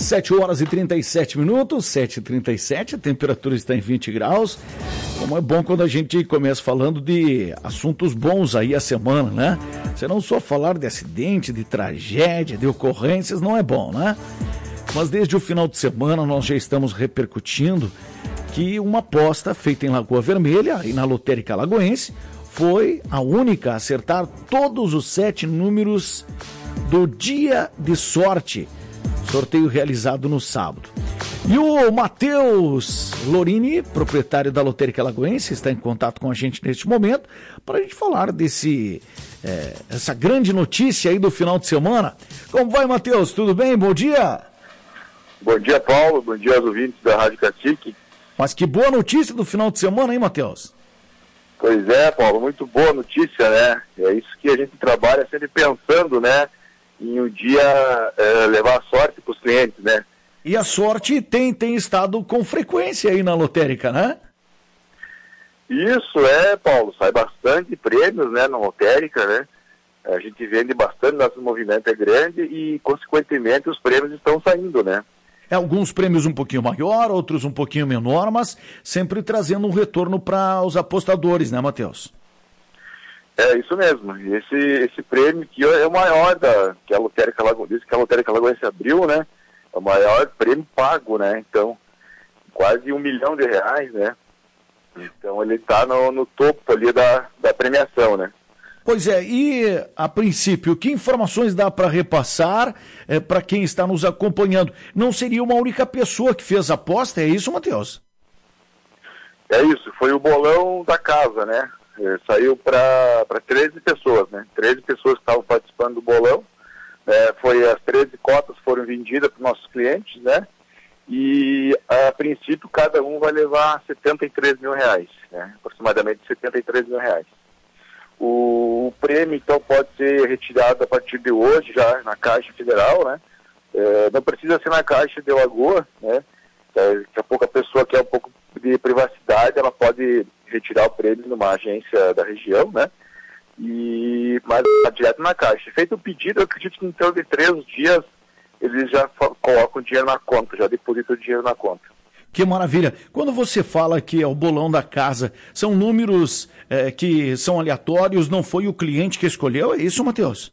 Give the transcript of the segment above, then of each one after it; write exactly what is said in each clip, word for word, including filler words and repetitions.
sete horas e trinta e sete minutos, sete e trinta e sete, a temperatura está em vinte graus. Como é bom quando a gente começa falando de assuntos bons aí a semana, né? Você não só falar de acidente, de tragédia, de ocorrências, não é bom, né? Mas desde o final de semana nós já estamos repercutindo que uma aposta feita em Lagoa Vermelha e na Lotérica Alagoense foi a única a acertar todos os sete números do dia de sorte, sorteio realizado no sábado. E o Matheus Lorini, proprietário da Lotérica Alagoense, está em contato com a gente neste momento para a gente falar desse, é, essa grande notícia aí do final de semana. Como vai, Matheus? Tudo bem? Bom dia! Bom dia, Paulo. Bom dia aos ouvintes da Rádio Cacique. Mas que boa notícia do final de semana, hein, Matheus? Pois é, Paulo, muito boa notícia, né? É isso que a gente trabalha sempre pensando, né? Em um dia é, levar sorte para os clientes, né? E a sorte tem, tem estado com frequência aí na lotérica, né? Isso é, Paulo, sai bastante prêmios, né, na lotérica, né? A gente vende bastante, nosso movimento é grande e, consequentemente, os prêmios estão saindo, né? É, alguns prêmios um pouquinho maior, outros um pouquinho menor, mas sempre trazendo um retorno para os apostadores, né, Matheus? É, isso mesmo. Esse, esse prêmio que é o maior da, que a Lotérica Alagoense, que a Lotérica Alagoense abriu, né? É o maior prêmio pago, né? Então, quase um milhão de reais, né? Então, ele está no, no topo ali da, da premiação, né? Pois é, e a princípio, que informações dá para repassar é, para quem está nos acompanhando? Não seria uma única pessoa que fez a aposta, é isso, Matheus? É isso, foi o bolão da casa, né? É, saiu para treze pessoas, né? treze pessoas que estavam participando do bolão. É, foi, as treze cotas foram vendidas para os nossos clientes, né? E, a princípio, cada um vai levar setenta e três mil reais, né? Aproximadamente setenta e três mil reais. O, o prêmio, então, pode ser retirado a partir de hoje, já na Caixa Federal, né? É, não precisa ser na Caixa de Lagoa, né? É, daqui a pouco a pessoa quer um pouco de privacidade, ela pode retirar o prêmio numa agência da região, né? E, mas tá direto na Caixa. Feito o pedido, eu acredito que em torno de três dias eles já colocam o dinheiro na conta, já depositam o dinheiro na conta. Que maravilha. Quando você fala que é o bolão da casa, são números é, que são aleatórios, não foi o cliente que escolheu, é isso, Matheus?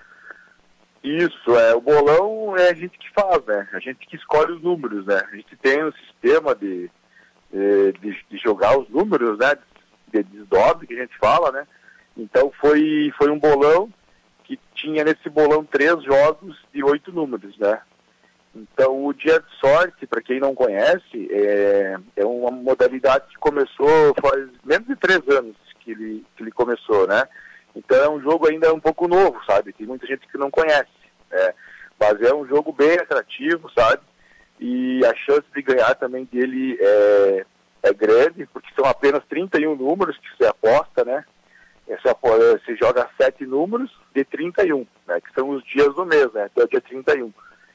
Isso, é, o bolão é a gente que faz, né? A gente que escolhe os números, né? A gente tem um sistema de, de, de jogar os números, né? De desdobre, que a gente fala, né? Então foi, foi um bolão que tinha nesse bolão três jogos de oito números, né? Então o dia de sorte, para quem não conhece, é, é uma modalidade que começou faz menos de três anos que ele, que ele começou, né? Então é um jogo ainda um pouco novo, sabe? Tem muita gente que não conhece, né? Mas é um jogo bem atrativo, sabe? E a chance de ganhar também dele é, é grande, porque são apenas trinta e um números que você aposta, né? Você, você joga sete números de trinta e um, né? Que são os dias do mês, né? Até o dia trinta e um.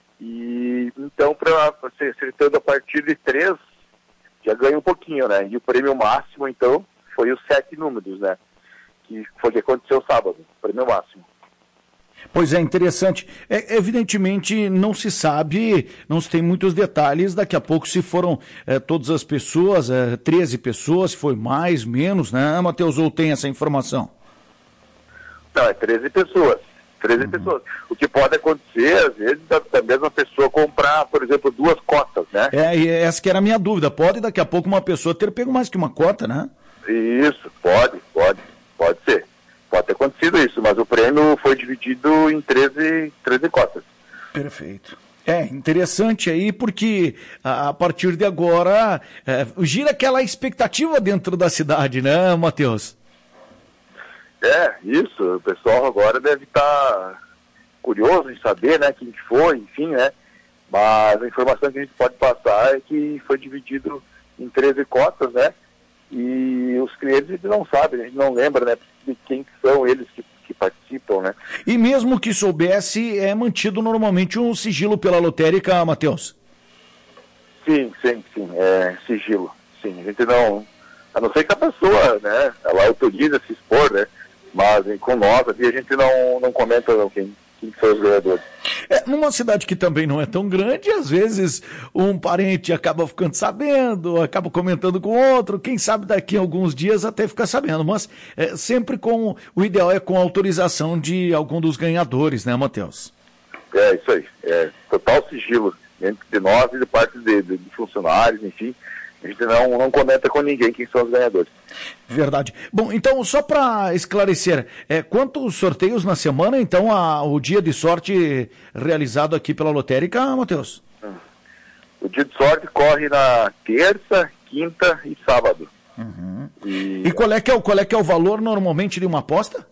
E então, para você acertando a partir de três, já ganha um pouquinho, né? E o prêmio máximo, então, foi os sete números, né? Que foi o que aconteceu sábado, o prêmio máximo. Pois é, interessante. É, evidentemente, não se sabe, não se tem muitos detalhes. Daqui a pouco, se foram é, todas as pessoas, é, treze pessoas, se foi mais, menos, né, Matheus? Ou tem essa informação? Não, é treze pessoas. treze uhum. pessoas. O que pode acontecer, às vezes, da, da mesma pessoa comprar, por exemplo, duas cotas, né? É, e essa que era a minha dúvida. Pode, daqui a pouco, uma pessoa ter pego mais que uma cota, né? Isso, pode, pode, pode ser. Pode ter acontecido isso, mas o prêmio foi dividido em treze, treze cotas. Perfeito. É interessante aí, porque a, a partir de agora é, gira aquela expectativa dentro da cidade, né, Matheus? É, isso. O pessoal agora deve estar curioso em saber, né, quem foi, enfim, né? Mas a informação que a gente pode passar é que foi dividido em treze cotas, né? E os clientes não sabem, a gente não lembra, né, de quem são eles que, que participam, né? E mesmo que soubesse, é mantido normalmente um sigilo pela lotérica, Matheus? Sim, sim, sim, é sigilo, sim. A gente não, a não ser que a pessoa, né, ela autoriza se expor, né? Mas com nós aqui a gente não, não comenta não, quem, quem são os ganhadores. É, numa cidade que também não é tão grande, às vezes um parente acaba ficando sabendo, acaba comentando com outro, quem sabe daqui a alguns dias até ficar sabendo, mas é, sempre com, o ideal é com a autorização de algum dos ganhadores, né, Matheus? É, isso aí, é total sigilo entre de nós e de parte de, de, de funcionários, enfim, a gente não, não comenta com ninguém quem são os ganhadores. Verdade. Bom, então, só para esclarecer, é, quantos sorteios na semana, então, a, o dia de sorte realizado aqui pela lotérica, Matheus? Hum. O dia de sorte corre na terça, quinta e sábado. Uhum. E, e qual, é que é o, qual é que é o valor normalmente de uma aposta?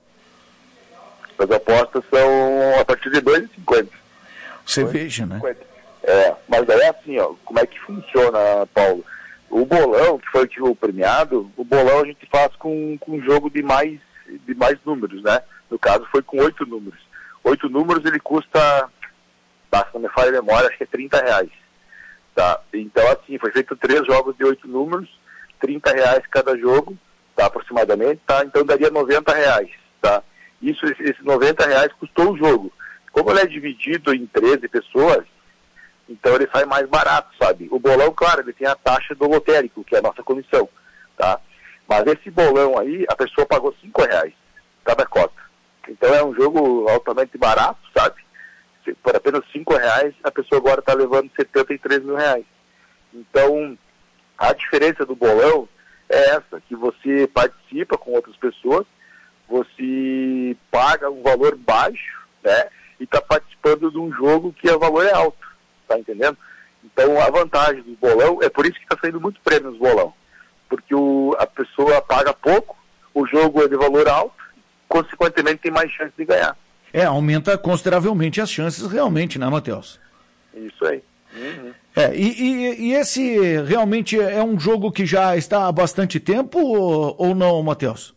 As apostas são a partir de dois reais e cinquenta centavos. Você veja, né? É, mas daí é assim, ó, como é que funciona, Paulo? O bolão, que foi o premiado, o bolão a gente faz com, com um jogo de mais, de mais números, né? No caso foi com oito números. Oito números ele custa, basta não me falha a memória, acho que é trinta reais. Tá? Então assim, foi feito três jogos de oito números, trinta reais cada jogo, tá? Aproximadamente, tá? Então daria noventa reais, tá? Isso, esses noventa reais custou o jogo. Como ele é dividido em treze pessoas, então ele sai mais barato, sabe? O bolão, claro, ele tem a taxa do lotérico, que é a nossa comissão, tá? Mas esse bolão aí, a pessoa pagou cinco reais cada cota. Então é um jogo altamente barato, sabe? Por apenas cinco reais, a pessoa agora está levando setenta e três mil reais. Então, a diferença do bolão é essa, que você participa com outras pessoas, você paga um valor baixo, né? E está participando de um jogo que o valor é alto. Tá entendendo? Então a vantagem do bolão, é por isso que está saindo muito prêmio nos bolão, porque o, a pessoa paga pouco, o jogo é de valor alto, consequentemente tem mais chance de ganhar. É, aumenta consideravelmente as chances realmente, né, Matheus? Isso aí. Uhum. É, e, e, e esse realmente é um jogo que já está há bastante tempo ou, ou não, Matheus?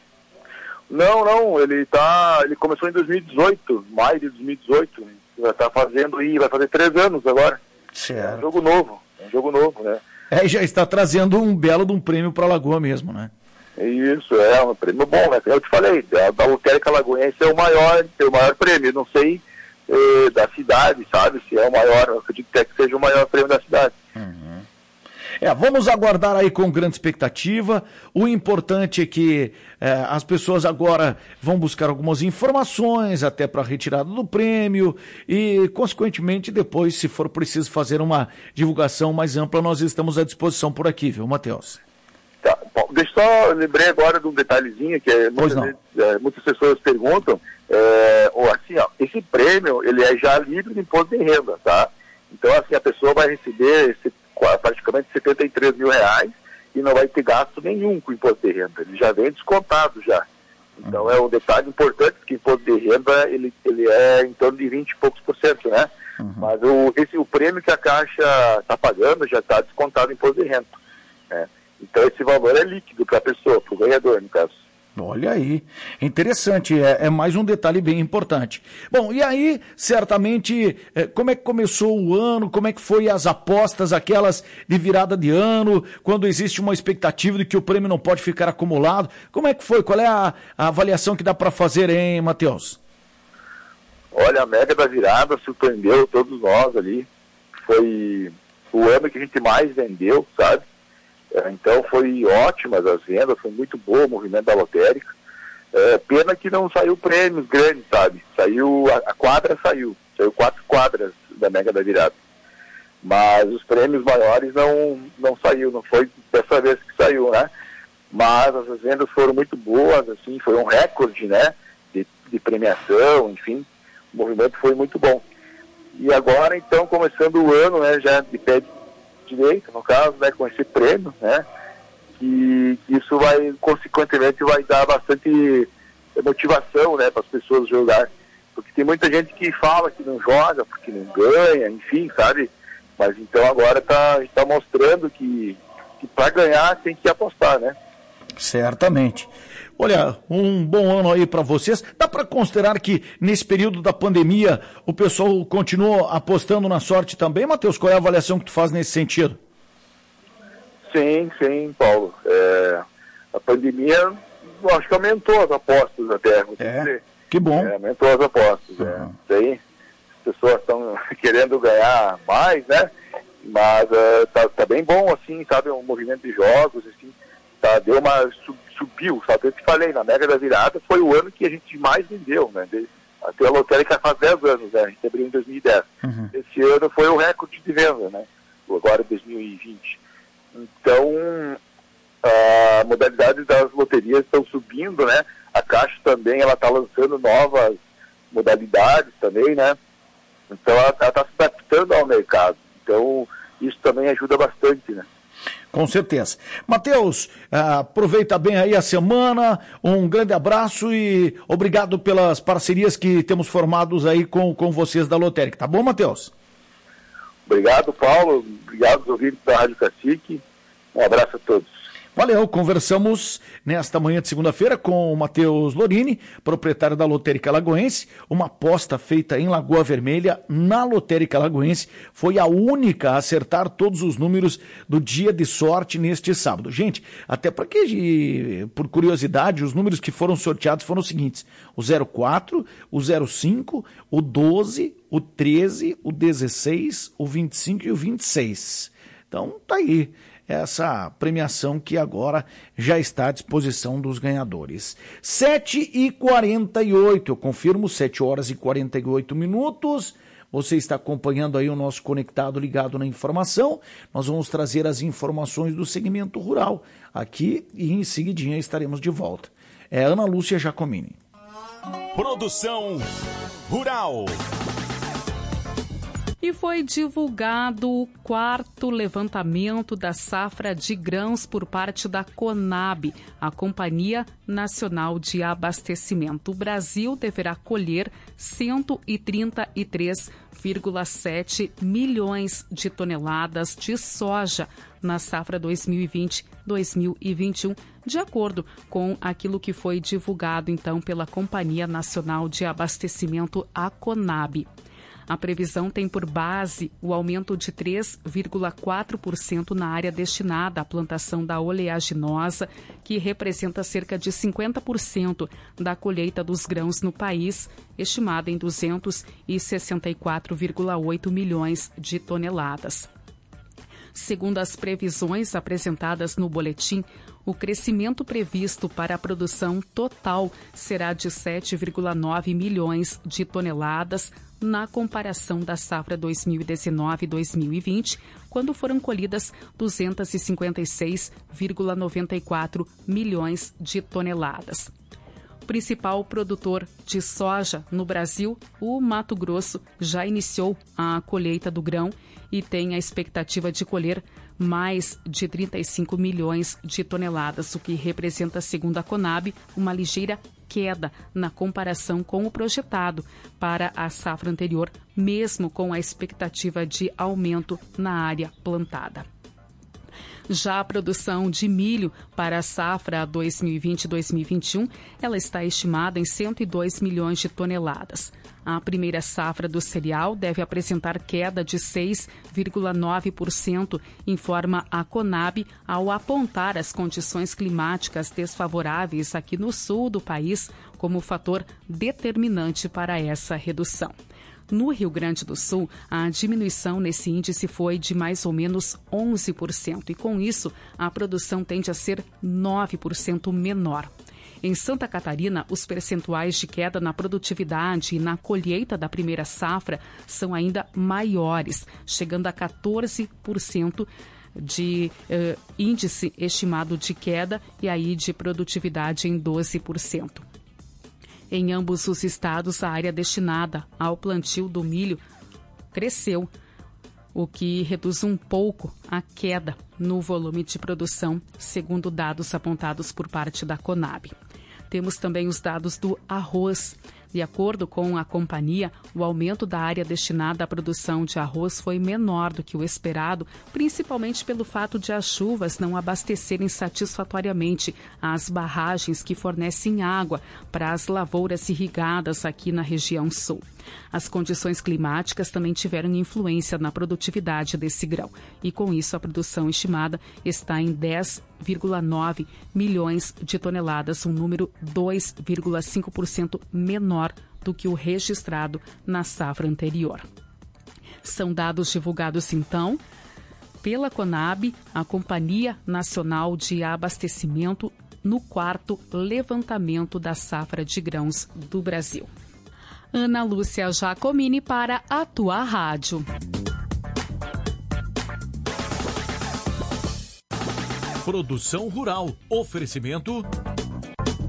Não, não, ele tá, ele começou em dois mil e dezoito, maio de dois mil e dezoito, já está fazendo aí, vai fazer três anos agora. Certo. É um jogo novo, é um jogo novo, né? É, já está trazendo um belo de um prêmio para a Lagoa mesmo, né? Isso, é um prêmio bom, né? Eu te falei, a da lotérica lagoense é o maior, é o maior prêmio, não sei eh, da cidade, sabe? Se é o maior, eu acredito que, é que seja o maior prêmio da cidade. Uhum. É, vamos aguardar aí com grande expectativa. O importante é que é, as pessoas agora vão buscar algumas informações até para a retirada do prêmio e, consequentemente, depois, se for preciso fazer uma divulgação mais ampla, nós estamos à disposição por aqui, viu, Matheus? Tá, bom, deixa eu só, eu lembrei agora de um detalhezinho que é, muitas, vezes, é, muitas pessoas perguntam, é, ou assim, ó, esse prêmio, ele é já livre de imposto de renda, tá? Então, assim, a pessoa vai receber esse praticamente setenta e três mil reais e não vai ter gasto nenhum com imposto de renda. Ele já vem descontado já. Então é um detalhe importante que o imposto de renda ele, ele é em torno de vinte e poucos por cento, né? Uhum. Mas o, esse, o prêmio que a Caixa está pagando já está descontado em imposto de renda. Né? Então esse valor é líquido para a pessoa, para o ganhador, no caso. Olha aí, interessante, é, é mais um detalhe bem importante. Bom, e aí, certamente, é, como é que começou o ano, como é que foi as apostas, aquelas de virada de ano, quando existe uma expectativa de que o prêmio não pode ficar acumulado, como é que foi, qual é a, a avaliação que dá para fazer, hein, Matheus? Olha, a Mega da Virada surpreendeu todos nós ali, foi o ano que a gente mais vendeu, sabe? Então foi ótimas as vendas, foi muito bom o movimento da lotérica. É, pena que não saiu prêmios grandes, sabe? Saiu, a, a quadra saiu, saiu quatro quadras da Mega da Virada. Mas os prêmios maiores não, não saiu, não foi dessa vez que saiu, né? Mas as vendas foram muito boas, assim, foi um recorde, né? De, de premiação, enfim, o movimento foi muito bom. E agora, então, começando o ano, né, já de pé direito, no caso, né, com esse prêmio, né, que, que isso vai, consequentemente, vai dar bastante motivação, né, para as pessoas jogar, porque tem muita gente que fala que não joga, porque não ganha, enfim, sabe, mas então agora tá, tá mostrando que, que para ganhar tem que apostar, né. Certamente. Olha, um bom ano aí para vocês. Dá para considerar que nesse período da pandemia o pessoal continuou apostando na sorte também, Matheus? Qual é a avaliação que tu faz nesse sentido? Sim, sim, Paulo. É, a pandemia, eu acho que aumentou as apostas até. Vou é. dizer. Que bom. É, aumentou as apostas. Uhum. É. Isso aí, as pessoas estão querendo ganhar mais, né? Mas uh, tá, tá bem bom, assim, sabe? Um movimento de jogos, assim, tá, deu uma, sub, subiu, sabe? Eu te falei, na Mega da Virada foi o ano que a gente mais vendeu, né? De, até a lotérica faz dez anos, né? A gente abriu em dois mil e dez. Uhum. Esse ano foi o recorde de venda, né? Agora dois mil e vinte. Então, a modalidade das loterias estão subindo, né? A Caixa também, ela está lançando novas modalidades também, né? Então, ela está se adaptando ao mercado. Então, isso também ajuda bastante, né? Com certeza. Matheus, aproveita bem aí a semana, um grande abraço e obrigado pelas parcerias que temos formados aí com, com vocês da Lotérica. Tá bom, Matheus? Obrigado, Paulo. Obrigado aos ouvintes da Rádio Cacique. Um abraço a todos. Valeu, conversamos nesta manhã de segunda-feira com o Matheus Lorini, proprietário da Lotérica Alagoense. Uma aposta feita em Lagoa Vermelha na Lotérica Alagoense foi a única a acertar todos os números do dia de sorte neste sábado. Gente, até porque, por curiosidade, os números que foram sorteados foram os seguintes: o zero quatro, o zero cinco, o doze, o treze, o dezesseis, o vinte e cinco e o vinte e seis. Então, tá aí essa premiação que agora já está à disposição dos ganhadores. sete e quarenta e oito, eu confirmo, sete horas e quarenta e oito minutos. Você está acompanhando aí o nosso Conectado Ligado na Informação. Nós vamos trazer as informações do segmento rural aqui e em seguidinha estaremos de volta. É Ana Lúcia Giacomini. Produção Rural. E foi divulgado o quarto levantamento da safra de grãos por parte da Conab, a Companhia Nacional de Abastecimento. O Brasil deverá colher cento e trinta e três vírgula sete milhões de toneladas de soja na safra dois mil e vinte dois mil e vinte e um, de acordo com aquilo que foi divulgado então pela Companhia Nacional de Abastecimento, a Conab. A previsão tem por base o aumento de três vírgula quatro por cento na área destinada à plantação da oleaginosa, que representa cerca de cinquenta por cento da colheita dos grãos no país, estimada em duzentos e sessenta e quatro vírgula oito milhões de toneladas. Segundo as previsões apresentadas no boletim, o crescimento previsto para a produção total será de sete vírgula nove milhões de toneladas na comparação da safra dois mil e dezenove dois mil e vinte, quando foram colhidas duzentos e cinquenta e seis vírgula noventa e quatro milhões de toneladas. O principal produtor de soja no Brasil, o Mato Grosso, já iniciou a colheita do grão e tem a expectativa de colher mais de trinta e cinco milhões de toneladas, o que representa, segundo a Conab, uma ligeira queda na comparação com o projetado para a safra anterior, mesmo com a expectativa de aumento na área plantada. Já a produção de milho para a safra dois mil e vinte dois mil e vinte e um, ela está estimada em cento e dois milhões de toneladas. A primeira safra do cereal deve apresentar queda de seis vírgula nove por cento, informa a Conab, ao apontar as condições climáticas desfavoráveis aqui no sul do país como fator determinante para essa redução. No Rio Grande do Sul, a diminuição nesse índice foi de mais ou menos onze por cento e, com isso, a produção tende a ser nove por cento menor. Em Santa Catarina, os percentuais de queda na produtividade e na colheita da primeira safra são ainda maiores, chegando a quatorze por cento de eh, índice estimado de queda e aí de produtividade em doze por cento. Em ambos os estados, a área destinada ao plantio do milho cresceu, o que reduz um pouco a queda no volume de produção, segundo dados apontados por parte da Conab. Temos também os dados do arroz. De acordo com a companhia, o aumento da área destinada à produção de arroz foi menor do que o esperado, principalmente pelo fato de as chuvas não abastecerem satisfatoriamente as barragens que fornecem água para as lavouras irrigadas aqui na região sul. As condições climáticas também tiveram influência na produtividade desse grão e, com isso, a produção estimada está em dez vírgula nove milhões de toneladas, um número dois vírgula cinco por cento menor menor do que o registrado na safra anterior. São dados divulgados, então, pela Conab, a Companhia Nacional de Abastecimento, no quarto levantamento da safra de grãos do Brasil. Ana Lúcia Giacomini para a Tua Rádio. Produção Rural. Oferecimento